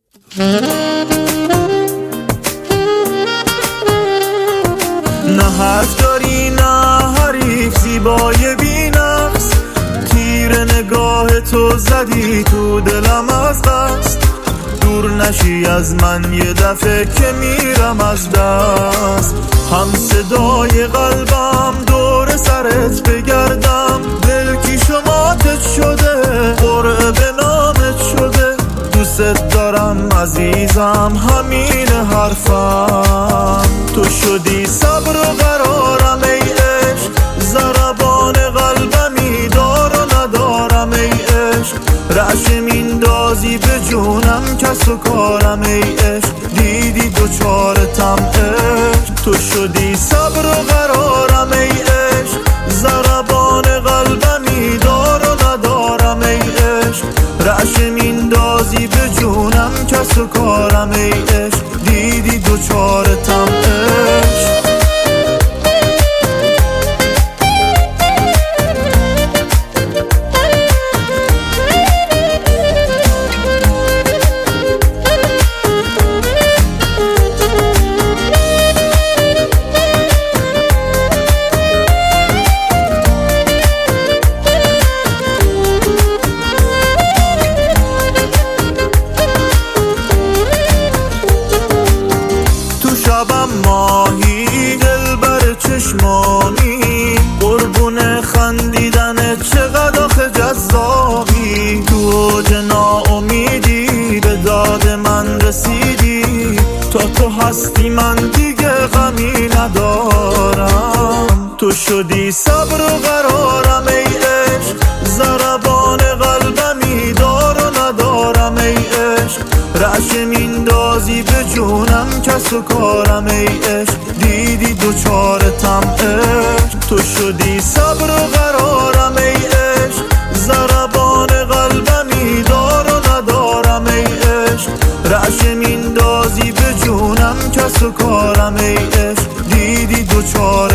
نه حرف داری نه حریف، زیبای بی‌نقص، تیر نگاه تو زدی تو دلم از دست. دور نشی از من یه دفعه که میرم از دست. هم صدای قلبم دور سرت بگردم، دل کی شماتت شده، قرعه به نامت شده. دوست دارم عزیزم، همین حرفم. تو شدی صبر و قرارم ای عشق، ضربان قلبمی دار و ندارم ای عشق. رعشه میندازی به جونم کس و کارم ای عشق، دیدی دوچارتم عشق. تو شدی صبر و قرارم ای عشق، ضربان قلبمی دار و ندارم ای عشق. رعشه میندازی به جونم کس و کارم ای عشق، دیدی دوچارتم عشق. شبم ماهی دلبر چشمانی، قربون خندیدنت چقدر آخه جذابی. تو اوج ناامیدی به داد من رسیدی، تا تو هستی من دیگه غمی ندارم. تو شدی صبر و قرارم ای عشق، ضربان قلبمی دار و ندارم ای عشق. رعشه میندازی به جونم کس و کارم ای عشق، دیدی دوچارتم عشق. تو شدی صبر و قرارم ای عشق، ضربان قلبمی دار و ندارم ای عشق. رعشه میندازی به جونم کس و کارم ای عشق، دیدی دوچارتم